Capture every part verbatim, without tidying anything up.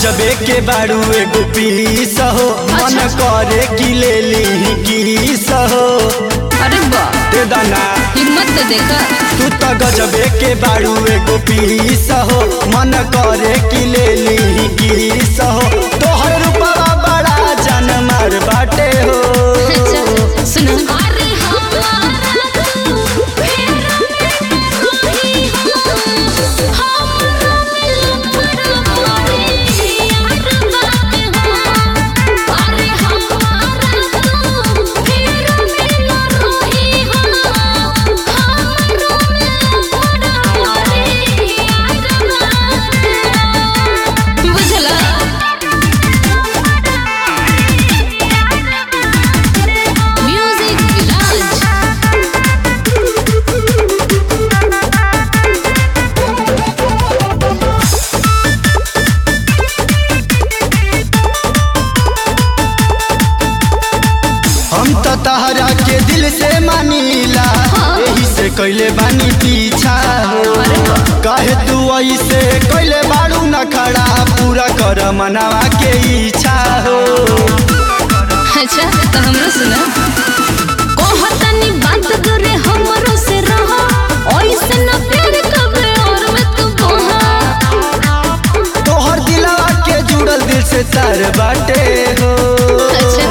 गजबे के बारू एगो पीस हो मन करे कि ले ली किस हो। अरे बा दे दाना हिम्मत तो देखा तू तो गजबे के बारू एगो पीस हो मन करे कि ले ली किस हो। तोहर रूपवा बड़ा जान मार बाटे हो। अच्छा सुनो तहरा के दिल से मानीला यही से कैले बानी पीछा हो। कहे तू ऐसे कैले बाड़ू न खड़ा पूरा कर मनावा के इच्छा हो। अच्छा तो हमरो सुना कहतनी बात करे हमरो से रहा ऐसे न प्यार कबे और मैं तू कहा तोहर दिलवा के जुड़ल दिल से तार बाटे हो। अच्छा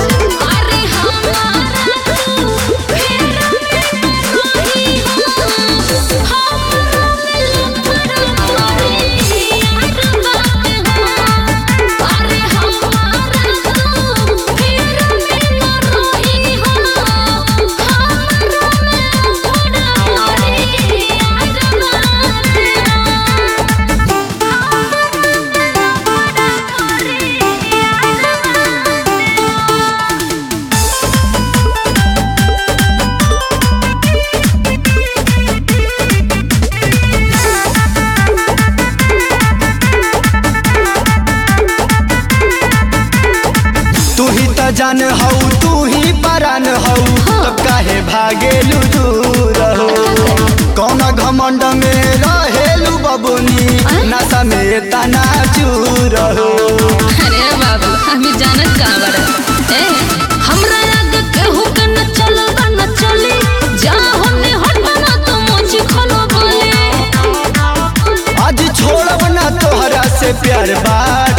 जान हऊ तू ही परान हऊ तब काहे भागेलू दूर हो। कौन घमंड में रहेलू बबुनी नशा में तना चूर हो। अरे बाबू हमें जानत कहाँ बड़ा ए हमरा आगे केहू के न चलबा न चली जा हमने हटबा तो मुझे खलो बोले आज छोड़ब ना तोहरा से प्यार बा।